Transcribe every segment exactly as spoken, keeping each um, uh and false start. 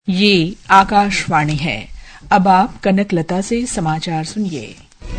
ये आकाशवाणी है। अब आप कनकलता से समाचार सुनिए।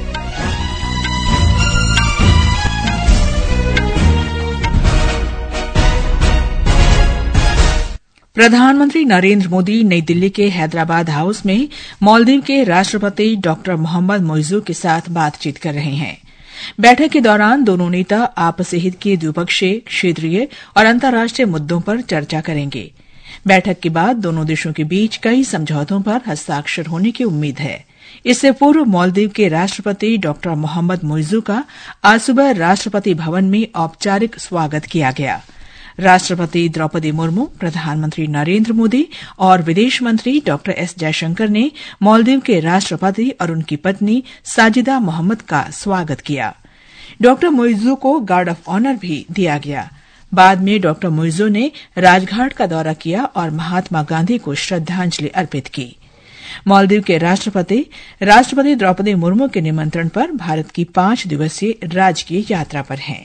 प्रधानमंत्री नरेंद्र मोदी नई दिल्ली के हैदराबाद हाउस में मालदीव के राष्ट्रपति डॉक्टर मोहम्मद मोइजू के साथ बातचीत कर रहे हैं। बैठक के दौरान दोनों नेता आपसी हित के द्विपक्षीय, क्षेत्रीय और अंतर्राष्ट्रीय मुद्दों पर चर्चा करेंगे। बैठक के बाद दोनों देशों के बीच कई समझौतों पर हस्ताक्षर होने की उम्मीद है। इससे पूर्व मालदीव के राष्ट्रपति डॉक्टर मोहम्मद मोइजू का आज सुबह राष्ट्रपति भवन में औपचारिक स्वागत किया गया। राष्ट्रपति द्रौपदी मुर्मू, प्रधानमंत्री नरेंद्र मोदी और विदेश मंत्री डॉक्टर एस जयशंकर ने मालदीव के राष्ट्रपति और उनकी पत्नी साजिदा मोहम्मद का स्वागत किया। डॉक्टर मोइजू को गार्ड ऑफ ऑनर भी दिया गया। बाद में डॉक्टर मोइजू ने राजघाट का दौरा किया और महात्मा गांधी को श्रद्धांजलि अर्पित की। मालदीव के राष्ट्रपति राष्ट्रपति द्रौपदी मुर्मू के निमंत्रण पर भारत की पांच दिवसीय राजकीय यात्रा पर हैं।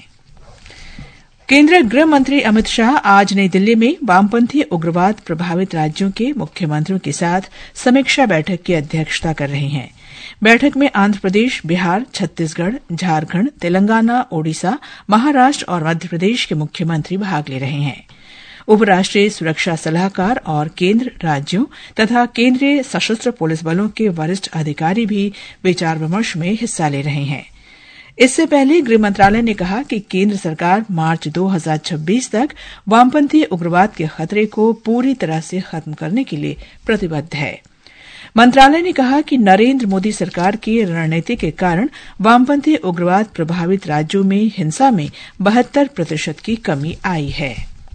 केंद्रीय गृह मंत्री अमित शाह आज नई दिल्ली में वामपंथी उग्रवाद प्रभावित राज्यों के मुख्यमंत्रियों के साथ समीक्षा बैठक की अध्यक्षता कर रहे हैं। बैठक में आंध्र प्रदेश, बिहार, छत्तीसगढ़, झारखंड, तेलंगाना, ओडिशा, महाराष्ट्र और मध्य प्रदेश के मुख्यमंत्री भाग ले रहे हैं। उपराष्ट्रीय सुरक्षा सलाहकार और केंद्र, राज्यों तथा केंद्रीय सशस्त्र पुलिस बलों के वरिष्ठ अधिकारी भी विचार विमर्श में हिस्सा ले रहे हैं। इससे पहले गृह मंत्रालय ने कहा कि केंद्र सरकार मार्च दो हज़ार छब्बीस तक वामपंथी उग्रवाद के खतरे को पूरी तरह से खत्म करने के लिए प्रतिबद्ध है। मंत्रालय ने कहा कि नरेंद्र मोदी सरकार की रणनीति के कारण वामपंथी उग्रवाद प्रभावित राज्यों में हिंसा में बहत्तर प्रतिशत की कमी आई है।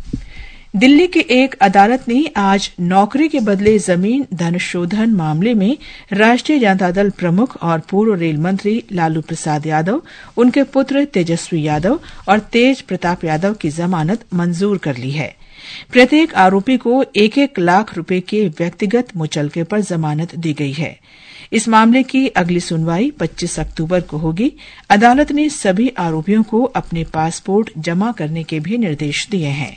दिल्ली की एक अदालत ने आज नौकरी के बदले जमीन धन शोधन मामले में राष्ट्रीय जनता दल प्रमुख और पूर्व रेल मंत्री लालू प्रसाद यादव, उनके पुत्र तेजस्वी यादव और तेज प्रताप यादव की जमानत मंजूर कर ली है। प्रत्येक आरोपी को एक एक लाख रुपए के व्यक्तिगत मुचलके पर जमानत दी गई है। इस मामले की अगली सुनवाई पच्चीस अक्टूबर को होगी। अदालत ने सभी आरोपियों को अपने पासपोर्ट जमा करने के भी निर्देश दिए हैं।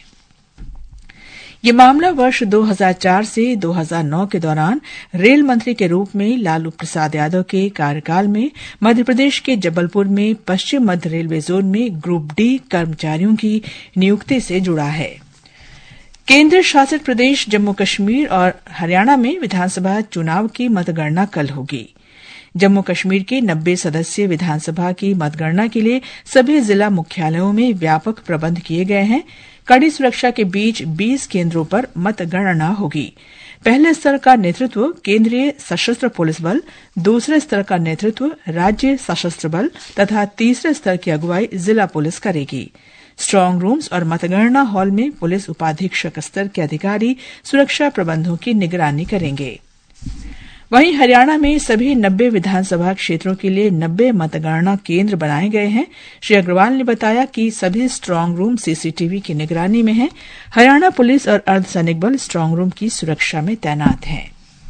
ये मामला वर्ष दो हज़ार चार से दो हज़ार नौ के दौरान रेल मंत्री के रूप में लालू प्रसाद यादव के कार्यकाल में मध्य प्रदेश के जबलपुर में पश्चिम मध्य रेलवे जोन में ग्रुप डी कर्मचारियों की नियुक्ति से जुड़ा है। केंद्र शासित प्रदेश जम्मू कश्मीर और हरियाणा में विधानसभा चुनाव की मतगणना कल होगी। जम्मू कश्मीर के नब्बे सदस्यीय विधानसभा की मतगणना के लिए सभी जिला मुख्यालयों में व्यापक प्रबंध किए गए हैं। कड़ी सुरक्षा के बीच बीस केंद्रों पर मतगणना होगी। पहले स्तर का नेतृत्व केंद्रीय सशस्त्र पुलिस बल, दूसरे स्तर का नेतृत्व राज्य सशस्त्र बल तथा तीसरे स्तर की अगुवाई जिला पुलिस करेगी। स्ट्रांग रूम्स और मतगणना हॉल में पुलिस उपाधीक्षक स्तर के अधिकारी सुरक्षा प्रबंधों की निगरानी करेंगे। वहीं हरियाणा में सभी नब्बे विधानसभा क्षेत्रों के लिए नब्बे मतगणना केंद्र बनाए गए हैं। श्री अग्रवाल ने बताया कि सभी स्ट्रांग रूम सीसीटीवी की निगरानी में हैं। हरियाणा पुलिस और अर्धसैनिक बल स्ट्रांग रूम की सुरक्षा में तैनात हैं।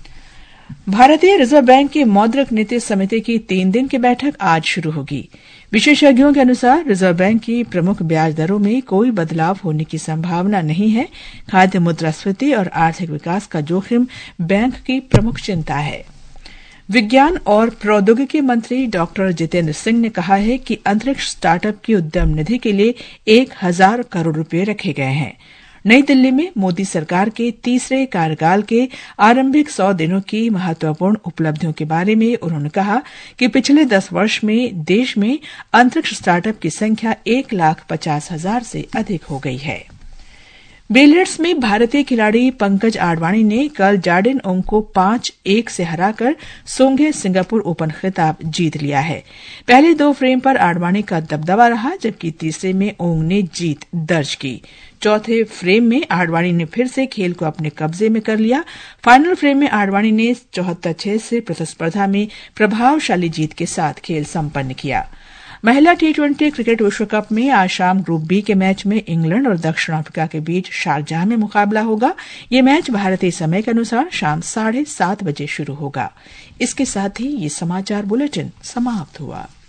भारतीय रिजर्व बैंक की मौद्रिक नीति समिति की तीन दिन की बैठक आज शुरू होगी। विशेषज्ञों के अनुसार रिजर्व बैंक की प्रमुख ब्याज दरों में कोई बदलाव होने की संभावना नहीं है। खाद्य मुद्रास्फीति और आर्थिक विकास का जोखिम बैंक की प्रमुख चिंता है। विज्ञान और प्रौद्योगिकी मंत्री डॉक्टर जितेंद्र सिंह ने कहा है कि अंतरिक्ष स्टार्टअप की उद्यम निधि के लिए एक हजार करोड़ रुपए रखे गए हैं। नई दिल्ली में मोदी सरकार के तीसरे कार्यकाल के आरंभिक सौ दिनों की महत्वपूर्ण उपलब्धियों के बारे में उन्होंने कहा कि पिछले दस वर्ष में देश में अंतरिक्ष स्टार्टअप की संख्या एक लाख पचास हजार से अधिक हो गई है। बिलियर्ड्स में भारतीय खिलाड़ी पंकज आडवाणी ने कल जार्डिन ओंग को पांच एक से हराकर सोंगे सिंगापुर ओपन खिताब जीत लिया है। पहले दो फ्रेम पर आडवाणी का दबदबा रहा, जबकि तीसरे में ओंग ने जीत दर्ज की। चौथे फ्रेम में आडवाणी ने फिर से खेल को अपने कब्जे में कर लिया। फाइनल फ्रेम में आडवाणी ने चौहत्तर छह से प्रतिस्पर्धा में प्रभावशाली जीत के साथ खेल संपन्न किया। महिला टी ट्वेंटी क्रिकेट विश्व कप में आज शाम ग्रुप बी के मैच में इंग्लैंड और दक्षिण अफ्रीका के बीच शारजाह में मुकाबला होगा। ये मैच भारतीय समय के अनुसार शाम साढ़े सात बजे शुरू होगा। इसके साथ ही ये समाचार बुलेटिन समाप्त हुआ।